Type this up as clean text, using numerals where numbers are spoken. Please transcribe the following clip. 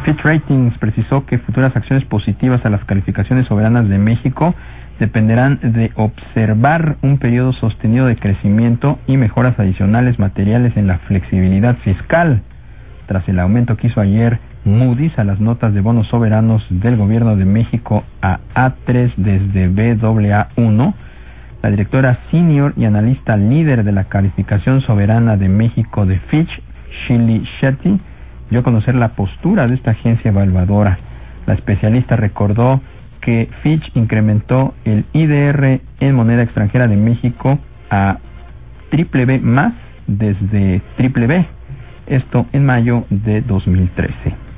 Fitch Ratings precisó que futuras acciones positivas a las calificaciones soberanas de México dependerán de observar un periodo sostenido de crecimiento y mejoras adicionales materiales en la flexibilidad fiscal. Tras el aumento que hizo ayer Moody's a las notas de bonos soberanos del gobierno de México a A3 desde Baa1, la directora senior y analista líder de la calificación soberana de México de Fitch, Shiley Shetty, dio a conocer la postura de esta agencia evaluadora. La especialista recordó que Fitch incrementó el IDR en moneda extranjera de México a BBB+ desde BBB, esto en mayo de 2013.